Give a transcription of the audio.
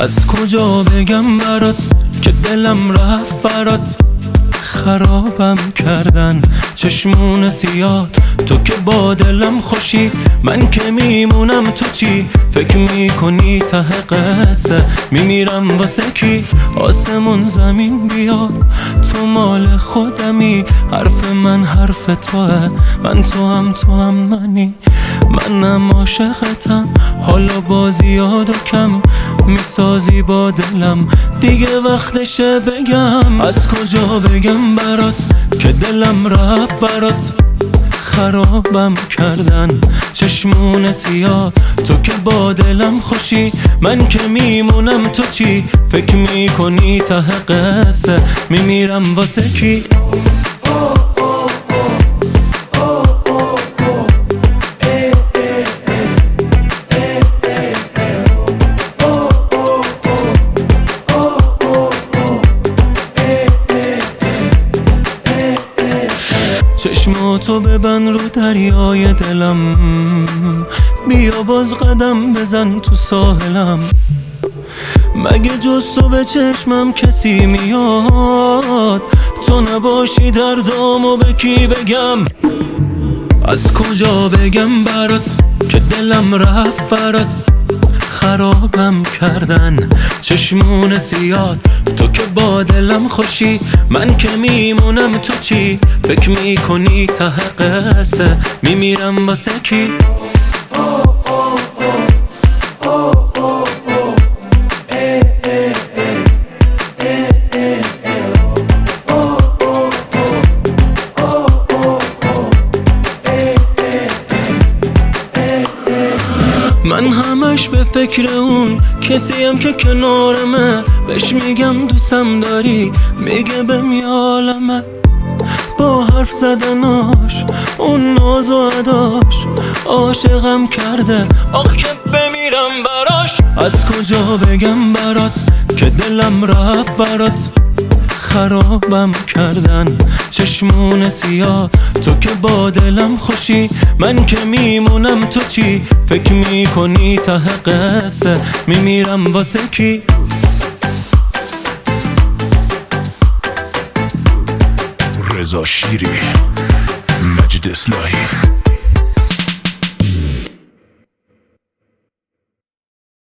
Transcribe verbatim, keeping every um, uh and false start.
از کجا بگم برات که دلم رفت برات، خرابم کردن چشمون سیاه. تو که با دلم خوشی، من که میمونم تو چی؟ فکر میکنی ته قصه میمیرم واسه کی؟ آسمون زمین بیاد تو مال خودمی، حرف من حرف توه، من تو هم تو هم منی. منم عاشقتم، حالا با زیاد و کم میسازی با دلم، دیگه وقتشه بگم. از کجا بگم برات که دلم رفت برات، خرابم کردن چشمون سیاه. تو که با دلم خوشی، من که میمونم تو چی؟ فکر میکنی ته قصه میمیرم واسه کی؟ چشماتو ببند رو دریای دلم، بیا باز قدم بزن تو ساحلم. مگه جز تو به چشمم کسی میاد؟ تو نباشی دردامو به کی بگم؟ از کجا بگم برات که دلم رفت برات، خرابم کردن چشمون سیاد. تو که با دلم خوشی، من که میمونم تو چی؟ فکر میکنی ته قصه میمیرم واسه کی؟ من همش به فکر اون کسیم که کنارمه، بهش میگم دوستم داری، میگه بهم یالمه. با حرف زدناش اون ناز و اداش عاشقم کرده، آخ که بمیرم براش. از کجا بگم برات که دلم رفت برات، خرابم کردن چشمون سیاه. تو که با دلم خوشی، من که میمونم تو چی؟ فکر میکنی ته قصه میمیرم واسه کی؟ رضا شیری، مجید اصلاحی.